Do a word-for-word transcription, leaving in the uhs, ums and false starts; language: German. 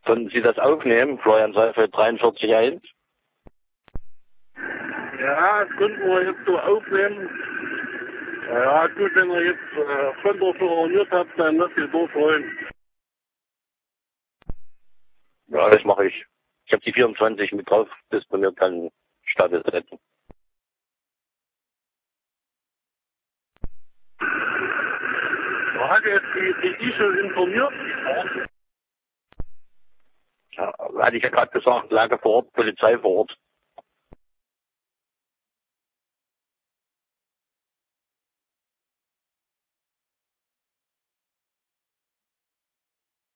Konnten Sie das aufnehmen, Florian Seifeld dreiundvierzig eins? Ja, das könnten wir jetzt so aufnehmen. Ja, gut, wenn ihr jetzt äh, konterferiert habt, dann lasst ihr durchrollen. Ja, das mache ich. Ich habe die vierundzwanzig mit drauf disponiert, kann Status retten. Da hat jetzt die, die I-Schul informiert. Ja, hatte ich ja gerade gesagt, Lage vor Ort, Polizei vor Ort.